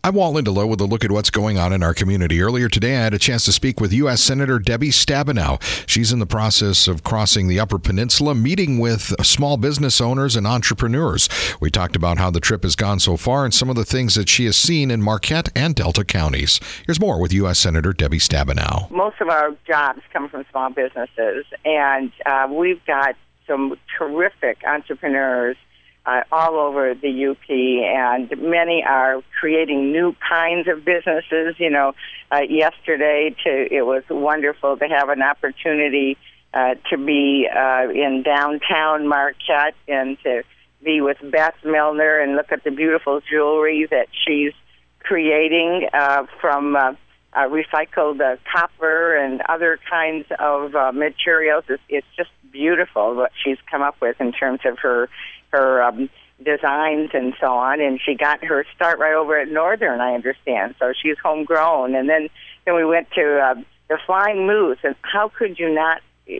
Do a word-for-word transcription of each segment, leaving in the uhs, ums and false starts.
I'm Walt Lindelow with a look at what's going on in our community. Earlier today, I had a chance to speak with U S Senator Debbie Stabenow. She's in the process of crossing the Upper Peninsula, meeting with small business owners and entrepreneurs. We talked about how the trip has gone so far and some of the things that she has seen in Marquette and Delta counties. Here's more with U S Senator Debbie Stabenow. Most of our jobs come from small businesses, and uh, we've got some terrific entrepreneurs Uh, all over the U P, and many are creating new kinds of businesses. You know, uh, yesterday to, it was wonderful to have an opportunity uh, to be uh, in downtown Marquette and to be with Beth Milner and look at the beautiful jewelry that she's creating uh, from uh, uh, recycled uh, copper and other kinds of uh, materials. It's, it's just beautiful what she's come up with in terms of her her um, designs and so on, and she got her start right over at Northern, I understand. So she's homegrown. And then, then we went to uh, the Flying Moose, and how could you not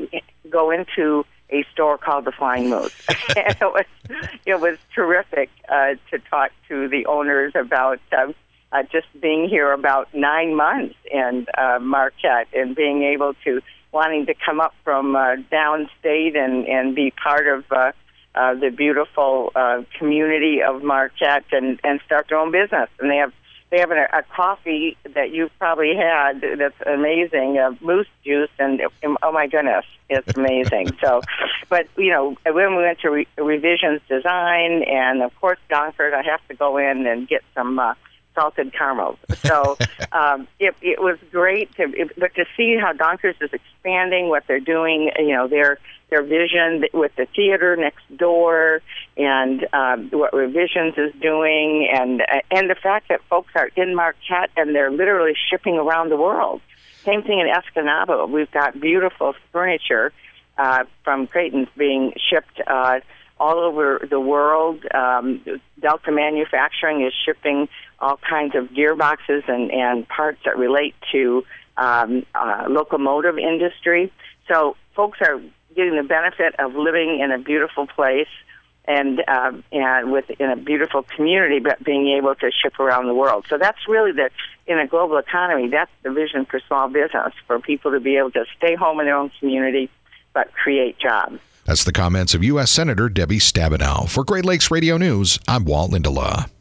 go into a store called the Flying Moose? it was it was terrific uh, to talk to the owners about uh, uh, just being here about nine months in uh, Marquette and being able to wanting to come up from uh, downstate and and be part of. Uh, Uh, the beautiful uh, community of Marquette and, and start their own business. And they have they have a, a coffee that you've probably had that's amazing, uh, moose juice, and oh my goodness, it's amazing. So, but you know, when we went to re- Revisions Design, and of course Donkers, I have to go in and get some uh, salted caramels. So um, it, it was great to, it, but to see how Donkers is expanding, what they're doing, you know, their their vision with the theater next door, and um, what Revisions is doing, and and the fact that folks are in Marquette and they're literally shipping around the world. Same thing in Escanaba. We've got beautiful furniture uh, from Creighton's being shipped uh, all over the world. Um, Delta Manufacturing is shipping all kinds of gearboxes and, and parts that relate to um, uh, locomotive industry. So folks are getting the benefit of living in a beautiful place and um, and with in a beautiful community, but being able to ship around the world. So that's really the in a global economy. That's the vision for small business, for people to be able to stay home in their own community, but create jobs. That's the comments of U S Senator Debbie Stabenow. For Great Lakes Radio News, I'm Walt Lindelow.